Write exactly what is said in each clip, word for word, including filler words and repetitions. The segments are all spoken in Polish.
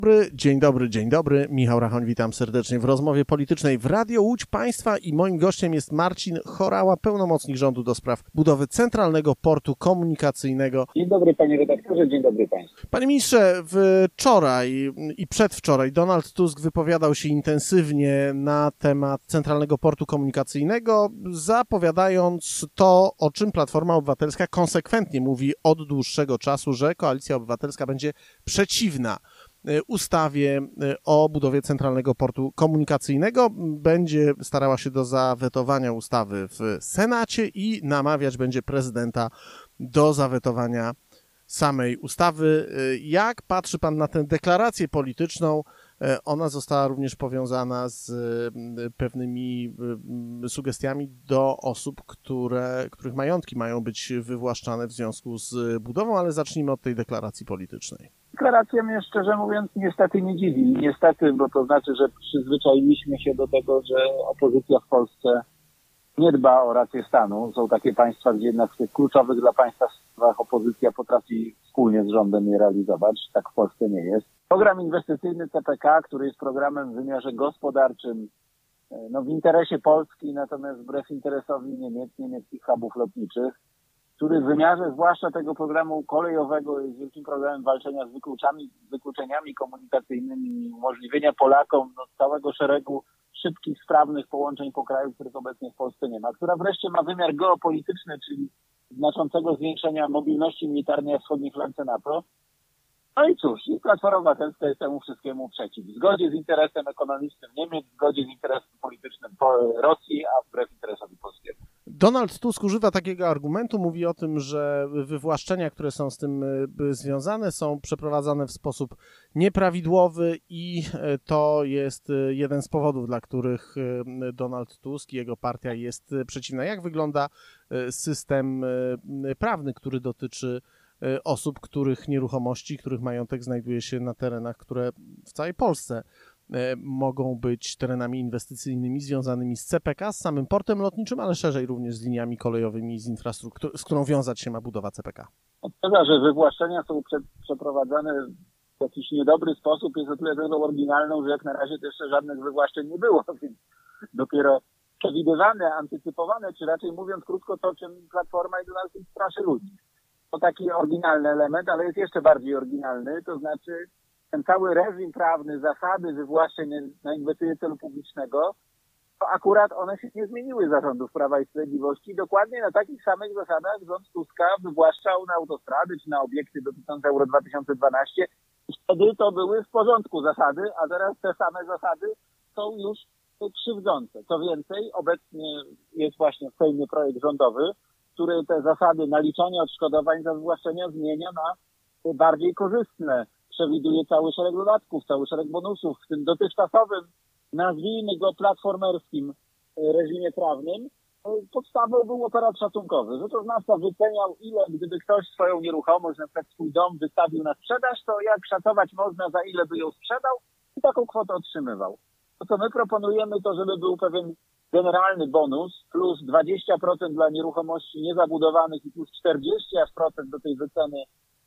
Dobry, dzień dobry, dzień dobry. Michał Rachoń, witam serdecznie w rozmowie politycznej w Radio Łódź Państwa i moim gościem jest Marcin Horała, pełnomocnik rządu do spraw budowy Centralnego Portu Komunikacyjnego. Dzień dobry panie redaktorze, dzień dobry państwu. Panie ministrze, wczoraj i przedwczoraj Donald Tusk wypowiadał się intensywnie na temat Centralnego Portu Komunikacyjnego, zapowiadając to, o czym Platforma Obywatelska konsekwentnie mówi od dłuższego czasu, że Koalicja Obywatelska będzie przeciwna ustawie o budowie Centralnego Portu Komunikacyjnego, będzie starała się do zawetowania ustawy w Senacie i namawiać będzie prezydenta do zawetowania samej ustawy. Jak patrzy pan na tę deklarację polityczną? Ona została również powiązana z pewnymi sugestiami do osób, które, których majątki mają być wywłaszczane w związku z budową, ale zacznijmy od tej deklaracji politycznej. Deklaracja mnie, szczerze mówiąc, niestety nie dziwi. Niestety, bo to znaczy, że przyzwyczailiśmy się do tego, że opozycja w Polsce nie dba o rację stanu. Są takie państwa, gdzie jednak w tych kluczowych dla państwa sprawach opozycja potrafi wspólnie z rządem je realizować. Tak w Polsce nie jest. Program inwestycyjny C P K, który jest programem w wymiarze gospodarczym, no w interesie Polski, natomiast wbrew interesowi Niemiec, niemieckich hubów lotniczych, który w wymiarze zwłaszcza tego programu kolejowego jest wielkim problemem walczenia z wykluczami, wykluczeniami komunikacyjnymi, umożliwienia Polakom no, całego szeregu szybkich, sprawnych połączeń po kraju, których obecnie w Polsce nie ma, która wreszcie ma wymiar geopolityczny, czyli znaczącego zwiększenia mobilności militarnej w wschodniej flance NATO. No i cóż, i Platforma Obywatelska jest temu wszystkiemu przeciw. W zgodzie z interesem ekonomicznym Niemiec, w zgodzie z interesem politycznym Rosji, a wbrew interesowi polskiemu. Donald Tusk używa takiego argumentu, mówi o tym, że wywłaszczenia, które są z tym związane, są przeprowadzane w sposób nieprawidłowy i to jest jeden z powodów, dla których Donald Tusk i jego partia jest przeciwna. Jak wygląda system prawny, który dotyczy osób, których nieruchomości, których majątek znajduje się na terenach, które w całej Polsce mogą być terenami inwestycyjnymi związanymi z C P K, z samym portem lotniczym, ale szerzej również z liniami kolejowymi, z infrastrukturą, z którą wiązać się ma budowa C P K. Odpowiada, że wywłaszczenia są prze, przeprowadzane w jakiś niedobry sposób, jest o tyle rzeczą oryginalną, że jak na razie to jeszcze żadnych wywłaszczeń nie było, więc dopiero przewidywane, antycypowane, czy raczej mówiąc krótko to, czym Platforma i Donald Tusk straszy ludzi. To taki oryginalny element, ale jest jeszcze bardziej oryginalny, to znaczy ten cały reżim prawny, zasady wywłaszczeń na inwestycje celu publicznego, to akurat one się nie zmieniły za rządów Prawa i Sprawiedliwości. Dokładnie na takich samych zasadach rząd Tuska wywłaszczał na autostrady czy na obiekty dotyczące Euro dwa tysiące dwanaście. I wtedy to były w porządku zasady, a teraz te same zasady są już krzywdzące. Co więcej, obecnie jest właśnie w Sejmie projekt rządowy, który te zasady naliczania odszkodowań za wywłaszczenia zmienia na bardziej korzystne. Przewiduje cały szereg dodatków, cały szereg bonusów. W tym dotychczasowym, nazwijmy go platformerskim reżimie prawnym, podstawą był operat szatunkowy. Rzeczoznawca wyceniał, ile gdyby ktoś swoją nieruchomość, na przykład swój dom wystawił na sprzedaż, to jak szacować można, za ile by ją sprzedał i taką kwotę otrzymywał. To co my proponujemy, to żeby był pewien generalny bonus plus dwadzieścia procent dla nieruchomości niezabudowanych i plus czterdzieści procent do tej wyceny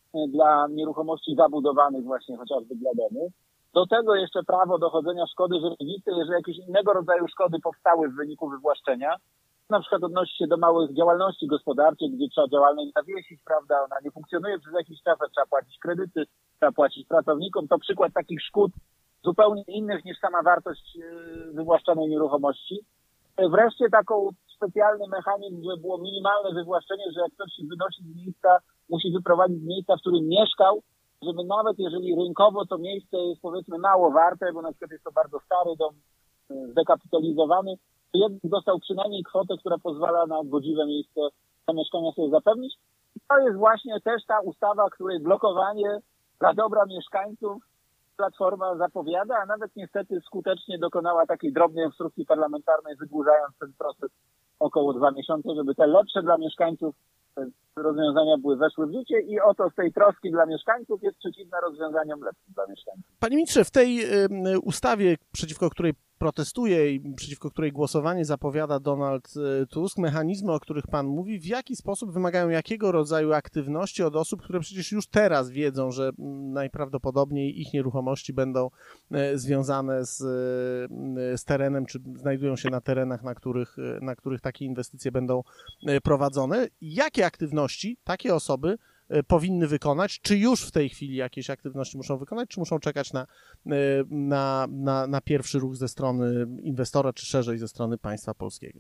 dla nieruchomości zabudowanych właśnie chociażby dla domu. Do tego jeszcze prawo dochodzenia szkody rzeczywistej, jeżeli jakieś innego rodzaju szkody powstały w wyniku wywłaszczenia. Na przykład odnosi się do małych działalności gospodarczych, gdzie trzeba działalność zawiesić, prawda, ona nie funkcjonuje przez jakiś czas, trzeba płacić kredyty, trzeba płacić pracownikom. To przykład takich szkód zupełnie innych niż sama wartość wywłaszczanej nieruchomości. Wreszcie taką specjalny mechanizm, że było minimalne wywłaszczenie, że jak ktoś się wynosi z miejsca, musi wyprowadzić z miejsca, w którym mieszkał, żeby nawet jeżeli rynkowo to miejsce jest powiedzmy mało warte, bo na przykład jest to bardzo stary dom, zdekapitalizowany, to jednak dostał przynajmniej kwotę, która pozwala na godziwe miejsce zamieszkania sobie zapewnić. I to jest właśnie też ta ustawa, której blokowanie dla dobra mieszkańców Platforma zapowiada, a nawet niestety skutecznie dokonała takiej drobnej obstrukcji parlamentarnej, wydłużając ten proces około dwa miesiące, żeby te lepsze dla mieszkańców rozwiązania były weszły w życie i oto z tej troski dla mieszkańców jest przeciwna rozwiązaniom lepszym dla mieszkańców. Panie ministrze, w tej ustawie, przeciwko której protestuje i przeciwko której głosowanie zapowiada Donald Tusk, mechanizmy, o których pan mówi, w jaki sposób wymagają jakiego rodzaju aktywności od osób, które przecież już teraz wiedzą, że najprawdopodobniej ich nieruchomości będą związane z, z terenem, czy znajdują się na terenach, na których, na których takie inwestycje będą prowadzone. Jakie aktywności takie osoby powinny wykonać, czy już w tej chwili jakieś aktywności muszą wykonać, czy muszą czekać na, na, na, na pierwszy ruch ze strony inwestora, czy szerzej ze strony państwa polskiego?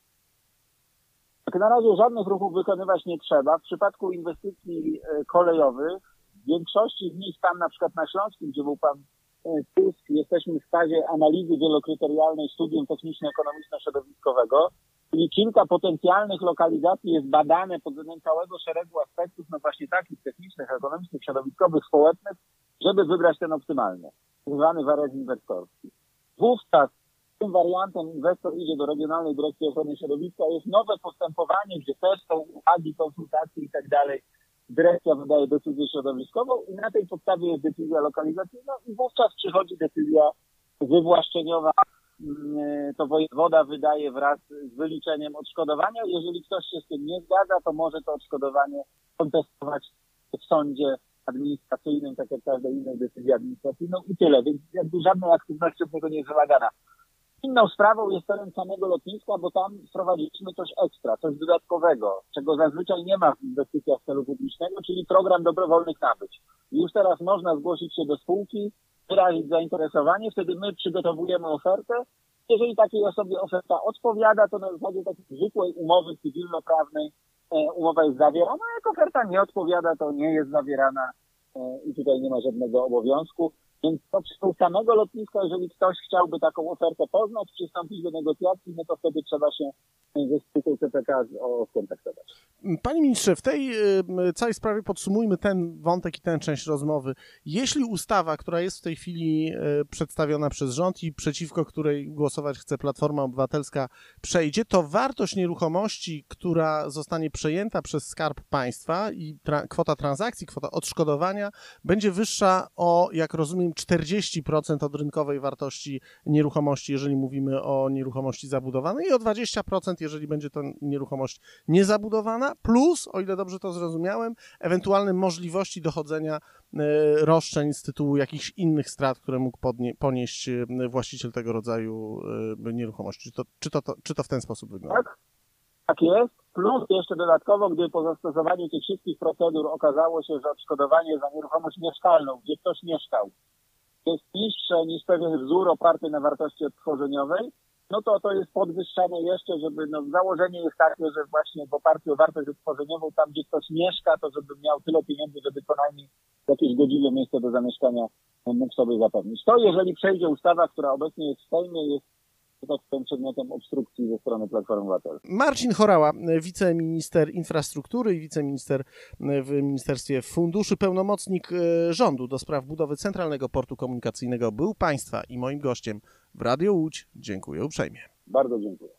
Tak, na razie żadnych ruchów wykonywać nie trzeba. W przypadku inwestycji kolejowych, w większości z nich tam na przykład na Śląskim, gdzie był pan Tusk, jesteśmy w fazie analizy wielokryterialnej studium techniczno-ekonomiczno-środowiskowego, czyli kilka potencjalnych lokalizacji jest badane pod względem całego szeregu aspektów, no właśnie takich technicznych, ekonomicznych, środowiskowych, społecznych, żeby wybrać ten optymalny, tak zwany wariant inwestorski. Wówczas tym wariantem inwestor idzie do Regionalnej Dyrekcji Ochrony Środowiska, jest nowe postępowanie, gdzie też są uwagi, konsultacje i tak dalej. Dyrekcja wydaje decyzję środowiskową i na tej podstawie jest decyzja lokalizacyjna i wówczas przychodzi decyzja wywłaszczeniowa. To wojewoda wydaje wraz z wyliczeniem odszkodowania. Jeżeli ktoś się z tym nie zgadza, to może to odszkodowanie kontestować w sądzie administracyjnym, tak jak każdej innej decyzji administracyjną i tyle. Więc jakby żadnej aktywności od niego nie jest wymagana. Inną sprawą jest teren samego lotniska, bo tam wprowadziliśmy coś ekstra, coś dodatkowego, czego zazwyczaj nie ma w inwestycjach celu publicznego, czyli program dobrowolnych nabyć. Już teraz można zgłosić się do spółki, wyrazić zainteresowanie, wtedy my przygotowujemy ofertę. Jeżeli takiej osobie oferta odpowiada, to na zasadzie takiej zwykłej umowy cywilnoprawnej e, umowa jest zawierana, a jak oferta nie odpowiada, to nie jest zawierana e, i tutaj nie ma żadnego obowiązku. Więc do samego lotniska, jeżeli ktoś chciałby taką ofertę poznać, przystąpić do negocjacji, no to wtedy trzeba się ze spółką C P K skontaktować. Panie ministrze, w tej całej sprawie podsumujmy ten wątek i tę część rozmowy. Jeśli ustawa, która jest w tej chwili przedstawiona przez rząd i przeciwko której głosować chce Platforma Obywatelska, przejdzie, to wartość nieruchomości, która zostanie przejęta przez Skarb Państwa i tra- kwota transakcji, kwota odszkodowania będzie wyższa o, jak rozumiem, czterdzieści procent od rynkowej wartości nieruchomości, jeżeli mówimy o nieruchomości zabudowanej, i o dwadzieścia procent, jeżeli będzie to nieruchomość niezabudowana, plus, o ile dobrze to zrozumiałem, ewentualne możliwości dochodzenia roszczeń z tytułu jakichś innych strat, które mógł podnie- ponieść właściciel tego rodzaju nieruchomości. Czy to, czy to, to, czy to w ten sposób wygląda? Tak, tak jest. Plus jeszcze dodatkowo, gdy po zastosowaniu tych wszystkich procedur okazało się, że odszkodowanie za nieruchomość mieszkalną, gdzie ktoś mieszkał, jest niższe niż pewien wzór oparty na wartości odtworzeniowej, no to to jest podwyższane jeszcze, żeby, no założenie jest takie, że właśnie w oparciu o wartość odtworzeniową, tam gdzie ktoś mieszka, to żeby miał tyle pieniędzy, żeby co najmniej jakieś godziwe miejsce do zamieszkania mógł sobie zapewnić. To jeżeli przejdzie ustawa, która obecnie jest w Sejmie, jest tak powiem przedmiotem obstrukcji ze strony Platformy Obywatelskiej. Marcin Horała, wiceminister infrastruktury i wiceminister w Ministerstwie Funduszy, pełnomocnik rządu do spraw budowy Centralnego Portu Komunikacyjnego, był państwa i moim gościem w Radiu Łódź. Dziękuję uprzejmie. Bardzo dziękuję.